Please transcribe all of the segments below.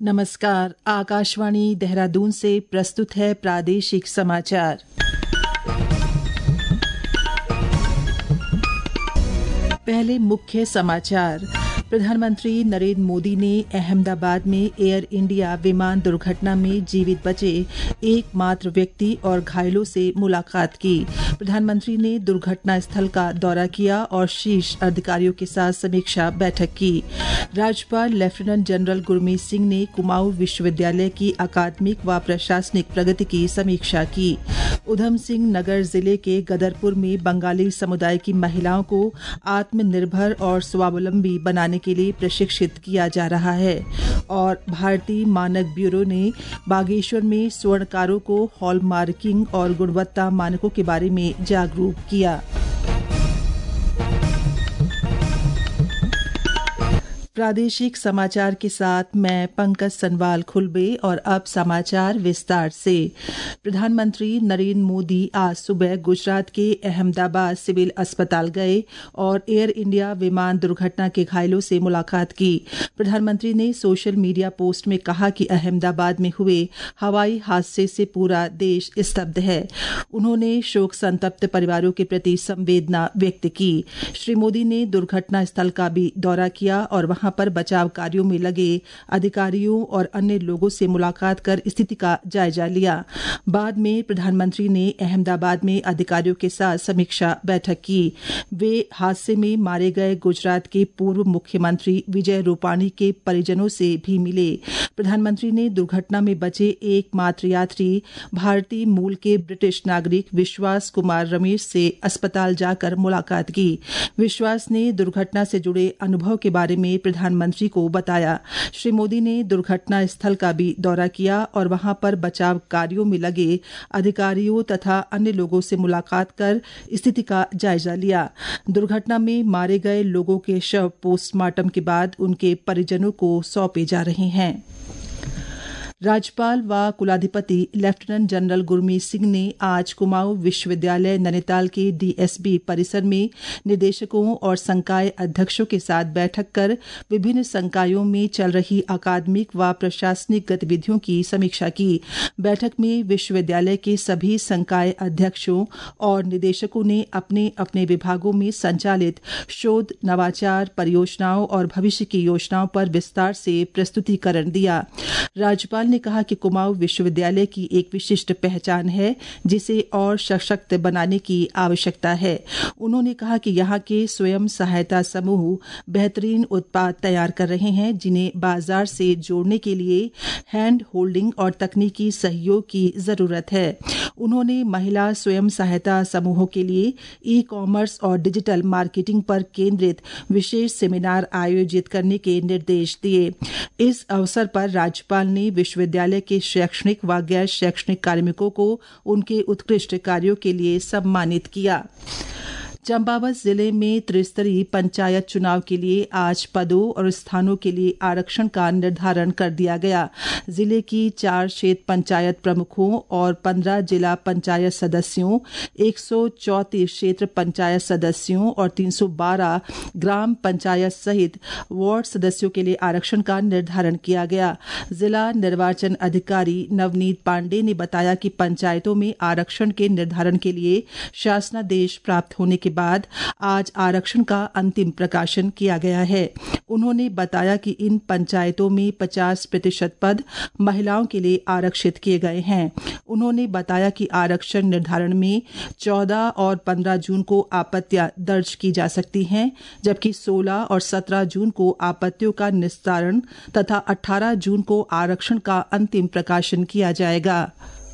नमस्कार, आकाशवाणी देहरादून से प्रस्तुत है प्रादेशिक समाचार। पहले मुख्य समाचार। प्रधानमंत्री नरेंद्र मोदी ने अहमदाबाद में एयर इंडिया विमान दुर्घटना में जीवित बचे एकमात्र व्यक्ति और घायलों से मुलाकात की। प्रधानमंत्री ने दुर्घटना स्थल का दौरा किया और शीर्ष अधिकारियों के साथ समीक्षा बैठक की। राज्यपाल लेफ्टिनेंट जनरल गुरमीत सिंह ने कुमाऊं विश्वविद्यालय की अकादमिक व प्रशासनिक प्रगति की समीक्षा की। उधम सिंह नगर जिले के गदरपुर में बंगाली समुदाय की महिलाओं को आत्मनिर्भर और स्वावलंबी बनाने के लिए प्रशिक्षित किया जा रहा है। और भारतीय मानक ब्यूरो ने बागेश्वर में स्वर्णकारों को हॉलमार्किंग और गुणवत्ता मानकों के बारे में जागरूक किया। प्रादेशिक समाचार के साथ मैं पंकज सनवाल खुलबे और अब समाचार विस्तार से। प्रधानमंत्री नरेंद्र मोदी आज सुबह गुजरात के अहमदाबाद सिविल अस्पताल गए और एयर इंडिया विमान दुर्घटना के घायलों से मुलाकात की। प्रधानमंत्री ने सोशल मीडिया पोस्ट में कहा कि अहमदाबाद में हुए हवाई हादसे से पूरा देश स्तब्ध है। उन्होंने शोक संतप्त परिवारों के प्रति संवेदना व्यक्त की। श्री मोदी ने दुर्घटना स्थल का भी दौरा किया और वहां पर बचाव कार्यों में लगे अधिकारियों और अन्य लोगों से मुलाकात कर स्थिति का जायजा लिया। बाद में प्रधानमंत्री ने अहमदाबाद में अधिकारियों के साथ समीक्षा बैठक की। वे हादसे में मारे गए गुजरात के पूर्व मुख्यमंत्री विजय रूपाणी के परिजनों से भी मिले। प्रधानमंत्री ने दुर्घटना में बचे एकमात्र यात्री भारतीय मूल के ब्रिटिश नागरिक विश्वास कुमार रमेश से अस्पताल जाकर मुलाकात की। विश्वास ने दुर्घटना से जुड़े अनुभव के बारे में प्रधानमंत्री को बताया। श्री मोदी ने दुर्घटना स्थल का भी दौरा किया और वहां पर बचाव कार्यों में लगे अधिकारियों तथा अन्य लोगों से मुलाकात कर स्थिति का जायजा लिया। दुर्घटना में मारे गए लोगों के शव पोस्टमार्टम के बाद उनके परिजनों को सौंपे जा रहे हैं। राज्यपाल व कुलाधिपति लेफ्टिनेंट जनरल गुरमीत सिंह ने आज कुमाऊं विश्वविद्यालय नैनीताल के डीएसबी परिसर में निदेशकों और संकाय अध्यक्षों के साथ बैठक कर विभिन्न संकायों में चल रही अकादमिक व प्रशासनिक गतिविधियों की समीक्षा की। बैठक में विश्वविद्यालय के सभी संकाय अध्यक्षों और निदेशकों ने अपने अपने विभागों में संचालित शोध, नवाचार, परियोजनाओं और भविष्य की योजनाओं पर विस्तार से प्रस्तुतिकरण दिया। राज्यपाल ने कहा कि कुमाऊं विश्वविद्यालय की एक विशिष्ट पहचान है जिसे और सशक्त बनाने की आवश्यकता है। उन्होंने कहा कि यहाँ के स्वयं सहायता समूह बेहतरीन उत्पाद तैयार कर रहे हैं जिन्हें बाजार से जोड़ने के लिए हैंड होल्डिंग और तकनीकी सहयोग की जरूरत है। उन्होंने महिला स्वयं सहायता समूहों के लिए ई-कॉमर्स और डिजिटल मार्केटिंग पर केंद्रित विशेष सेमिनार आयोजित करने के निर्देश दिए। इस अवसर पर राज्यपाल ने विश्वविद्यालय के शैक्षणिक व गैर शैक्षणिक कार्मिकों को उनके उत्कृष्ट कार्यों के लिए सम्मानित किया। चंपावत जिले में त्रिस्तरीय पंचायत चुनाव के लिए आज पदों और स्थानों के लिए आरक्षण का निर्धारण कर दिया गया। जिले की 4 क्षेत्र पंचायत प्रमुखों और 15 जिला पंचायत सदस्यों, 134 क्षेत्र पंचायत सदस्यों और 312 ग्राम पंचायत सहित वार्ड सदस्यों के लिए आरक्षण का निर्धारण किया गया। जिला निर्वाचन अधिकारी नवनीत पांडे ने बताया कि पंचायतों में आरक्षण के निर्धारण के लिए शासनादेश प्राप्त होने के बाद आज आरक्षण का अंतिम प्रकाशन किया गया है। उन्होंने बताया कि इन पंचायतों में 50% पद महिलाओं के लिए आरक्षित किए गए हैं। उन्होंने बताया कि आरक्षण निर्धारण में 14 और 15 जून को आपत्तियां दर्ज की जा सकती हैं, जबकि 16 और 17 जून को आपत्तियों का निस्तारण तथा 18 जून को आरक्षण का अंतिम प्रकाशन किया जाएगा।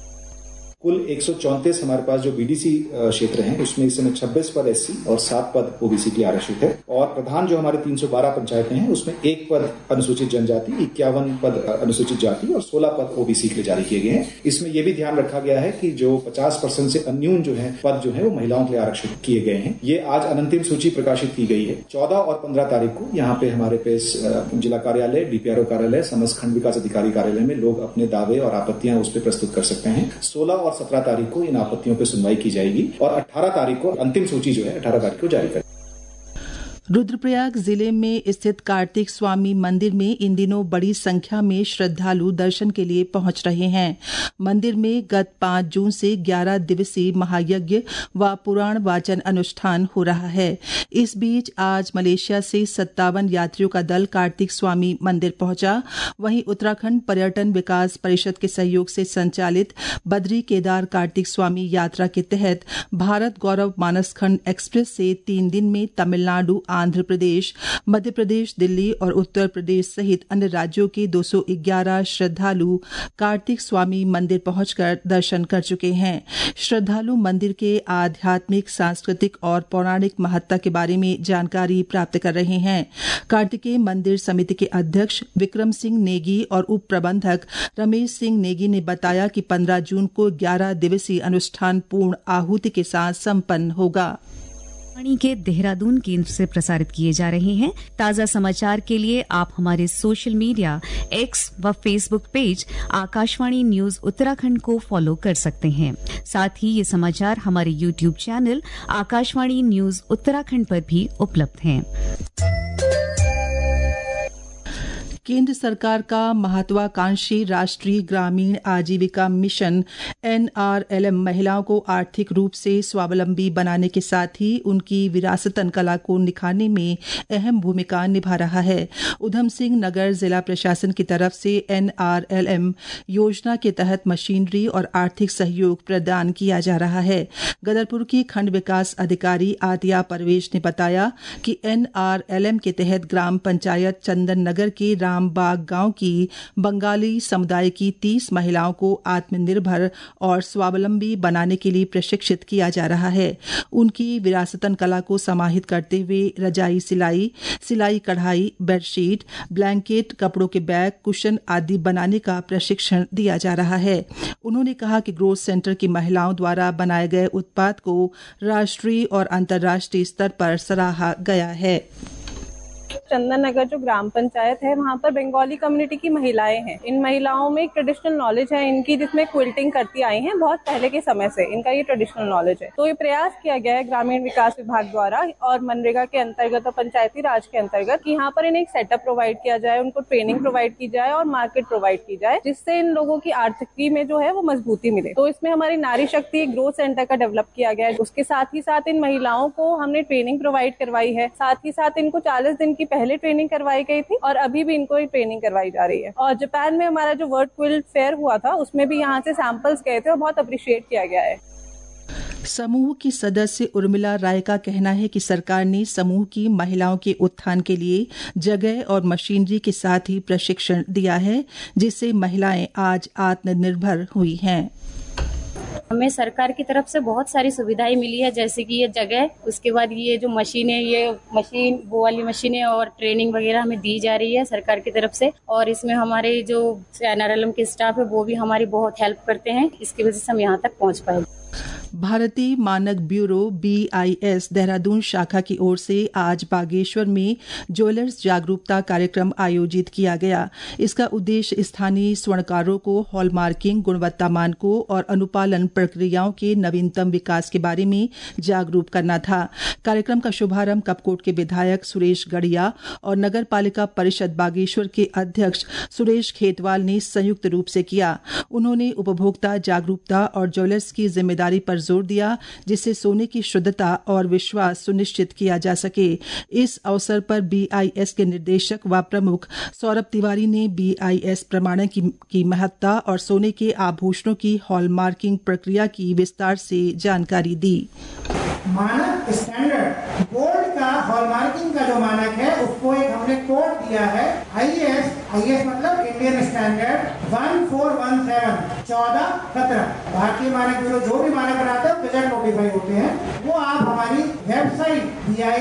कुल 134 हमारे पास जो बीडीसी क्षेत्र हैं उसमें इस समय 26 पद एससी और 7 पद ओबीसी के आरक्षित है। और प्रधान जो हमारे 312 पंचायतें हैं उसमें 1 पद अनुसूचित जनजाति, 51 पद अनुसूचित जाति और 16 पद ओबीसी के लिए जारी किए गए हैं। इसमें यह भी ध्यान रखा गया है कि जो 50% से अन्यून जो है पद जो है वो महिलाओं के लिए आरक्षित किए गए हैं। ये आज अंतिम सूची प्रकाशित की गई है। 14 और 15 तारीख को यहाँ पे हमारे पे जिला कार्यालय, डीपीआरओ कार्यालय, समस्त खंड विकास अधिकारी कार्यालय में लोग अपने दावे और आपत्तियां उस पर प्रस्तुत कर सकते हैं। 16 और 17 तारीख को इन आपत्तियों पर सुनवाई की जाएगी और 18 तारीख को अंतिम सूची जो है 18 तारीख को जारी करेगी। रुद्रप्रयाग जिले में स्थित कार्तिक स्वामी मंदिर में इन दिनों बड़ी संख्या में श्रद्धालु दर्शन के लिए पहुंच रहे हैं। मंदिर में गत 5 जून से 11 दिवसीय महायज्ञ व पुराण वाचन अनुष्ठान हो रहा है। इस बीच आज मलेशिया से 57 यात्रियों का दल कार्तिक स्वामी मंदिर पहुंचा। वहीं उत्तराखंड पर्यटन विकास परिषद के सहयोग से संचालित बद्री केदार कार्तिक स्वामी यात्रा के तहत भारत गौरव मानस खंड एक्सप्रेस से 3 दिन में तमिलनाडु, आंध्र प्रदेश, मध्य प्रदेश, दिल्ली और उत्तर प्रदेश सहित अन्य राज्यों के 211 श्रद्धालु कार्तिक स्वामी मंदिर पहुंचकर दर्शन कर चुके हैं। श्रद्धालु मंदिर के आध्यात्मिक, सांस्कृतिक और पौराणिक महत्ता के बारे में जानकारी प्राप्त कर रहे हैं। कार्तिकेय मंदिर समिति के अध्यक्ष विक्रम सिंह नेगी और उप प्रबंधक रमेश सिंह नेगी ने बताया कि 15 जून को 11 दिवसीय अनुष्ठान पूर्ण आहुति के साथ संपन्न होगा। के देहरादून केंद्र से प्रसारित किए जा रहे हैं। ताजा समाचार के लिए आप हमारे सोशल मीडिया एक्स व Facebook page Akashvani news Uttarakhand को फॉलो कर सकते हैं। साथ ही ये समाचार हमारे YouTube channel Akashvani news Uttarakhand पर भी उपलब्ध हैं। केंद्र सरकार का महत्वाकांक्षी राष्ट्रीय ग्रामीण आजीविका मिशन NRLM महिलाओं को आर्थिक रूप से स्वावलंबी बनाने के साथ ही उनकी विरासतन कला को निखारने में अहम भूमिका निभा रहा है। उधम सिंह नगर जिला प्रशासन की तरफ से NRLM योजना के तहत मशीनरी और आर्थिक सहयोग प्रदान किया जा रहा है। गदरपुर की खंड विकास अधिकारी आतिया परवेज ने बताया कि NRLM के तहत ग्राम पंचायत चंदन नगर के रामबाग गांव की बंगाली समुदाय की 30 महिलाओं को आत्मनिर्भर और स्वावलंबी बनाने के लिए प्रशिक्षित किया जा रहा है। उनकी विरासतन कला को समाहित करते हुए रजाई सिलाई, सिलाई कढ़ाई, बेडशीट, ब्लैंकेट, कपड़ों के बैग, कुशन आदि बनाने का प्रशिक्षण दिया जा रहा है। उन्होंने कहा कि ग्रोथ सेंटर की महिलाओं द्वारा बनाए गए उत्पाद को राष्ट्रीय और अंतर्राष्ट्रीय स्तर पर सराहा गया है। चंदन नगर जो ग्राम पंचायत है वहाँ पर बंगाली कम्युनिटी की महिलाएं हैं। इन महिलाओं में एक ट्रेडिशनल नॉलेज है इनकी, जिसमें क्विल्टिंग करती आई हैं बहुत पहले के समय से। इनका ये ट्रेडिशनल नॉलेज है। तो ये प्रयास किया गया है ग्रामीण विकास विभाग द्वारा और मनरेगा के अंतर्गत और पंचायती राज के अंतर्गत कि यहाँ पर इन्हें एक सेटअप प्रोवाइड किया जाए, उनको ट्रेनिंग प्रोवाइड की जाए और मार्केट प्रोवाइड की जाए, जिससे इन लोगों की आर्थिकी में जो है वो मजबूती मिले। तो इसमें हमारी नारी शक्ति ग्रोथ सेंटर का डेवलप किया गया है। उसके साथ ही साथ इन महिलाओं को हमने ट्रेनिंग प्रोवाइड करवाई है। साथ ही साथ इनको 40 दिन की पहले ट्रेनिंग करवाई गई थी और अभी भी इनको ट्रेनिंग करवाई जा रही है। और जापान में हमारा जो वर्ल्ड क्विल्ट फेयर हुआ था उसमें भी यहाँ से सैंपल्स गए थे और बहुत अप्रिशिएट किया गया है। समूह की सदस्य उर्मिला राय का कहना है कि सरकार ने समूह की महिलाओं के उत्थान के लिए जगह और मशीनरी के साथ ही प्रशिक्षण दिया है, जिससे महिलाएं आज आत्मनिर्भर हुई हैं। हमें सरकार की तरफ से बहुत सारी सुविधाएं मिली है, जैसे कि ये जगह, उसके बाद ये जो मशीनें, ये मशीन, वो वाली मशीनें और ट्रेनिंग वगैरह हमें दी जा रही है सरकार की तरफ से। और इसमें हमारे जो NRLM के स्टाफ है वो भी हमारी बहुत हेल्प करते हैं। इसकी वजह से हम यहाँ तक पहुँच पाए। भारतीय मानक ब्यूरो BIS देहरादून शाखा की ओर से आज बागेश्वर में ज्वेलर्स जागरूकता कार्यक्रम आयोजित किया गया। इसका उद्देश्य स्थानीय स्वर्णकारों को हॉलमार्किंग, गुणवत्ता मानकों और अनुपालन प्रक्रियाओं के नवीनतम विकास के बारे में जागरूक करना था। कार्यक्रम का शुभारंभ कपकोट के विधायक सुरेश गढ़िया और नगर पालिका परिषद बागेश्वर के अध्यक्ष सुरेश खेतवाल ने संयुक्त रूप से किया। उन्होंने उपभोक्ता जागरूकता और ज्वेलर्स की जिम्मेदारी पर जोर दिया, जिससे सोने की शुद्धता और विश्वास सुनिश्चित किया जा सके। इस अवसर पर BIS के निदेशक व प्रमुख सौरभ तिवारी ने BIS प्रमाणन की महत्ता और सोने के आभूषणों की हॉलमार्किंग प्रक्रिया की विस्तार से जानकारी दी। मानक स्टैंडर्ड गोल्ड का हॉलमार्किंग का जो मानक है उसको एक हमने कोड दिया है IS मतलब इंडियन स्टैंडर्ड 1417 1417। भारतीय मानक ब्यूरो जो भी मानक बनाता है गजट नोटिफाई होते हैं। वो आप हमारी वेबसाइट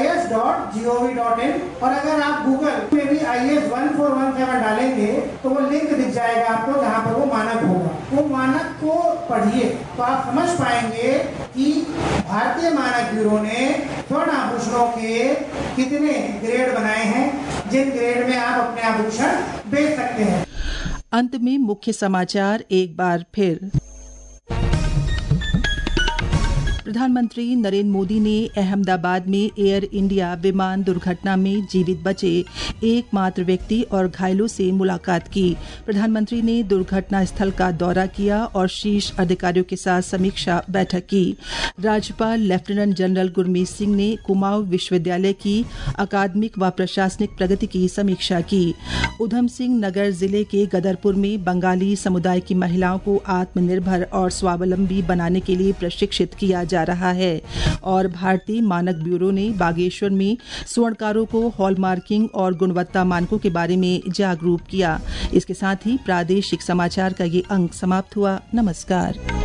bis.gov.in और अगर आप गूगल में भी IS 1417 डालेंगे तो वो लिंक दिख जाएगा आपको जहाँ पर वो मानक होगा। वो मानक को पढ़िए तो आप समझ पाएंगे कि भारतीय मानक ब्यूरो ने स्वर्ण आभूषणों के कितने ग्रेड बनाए हैं, जिन ग्रेड में आप अपने आभूषण बेच सकते हैं। अंत में मुख्य समाचार एक बार फिर। प्रधानमंत्री नरेंद्र मोदी ने अहमदाबाद में एयर इंडिया विमान दुर्घटना में जीवित बचे एकमात्र व्यक्ति और घायलों से मुलाकात की। प्रधानमंत्री ने दुर्घटना स्थल का दौरा किया और शीर्ष अधिकारियों के साथ समीक्षा बैठक की। राज्यपाल लेफ्टिनेंट जनरल गुरमीत सिंह ने कुमाऊं विश्वविद्यालय की अकादमिक व प्रशासनिक प्रगति की समीक्षा की। उधम सिंह नगर जिले के गदरपुर में बंगाली समुदाय की महिलाओं को आत्मनिर्भर और स्वावलंबी बनाने के लिए प्रशिक्षित किया जा रहा है। और भारतीय मानक ब्यूरो ने बागेश्वर में स्वर्णकारों को हॉलमार्किंग और गुणवत्ता मानकों के बारे में जागरूक किया। इसके साथ ही प्रादेशिक समाचार का ये अंक समाप्त हुआ। नमस्कार।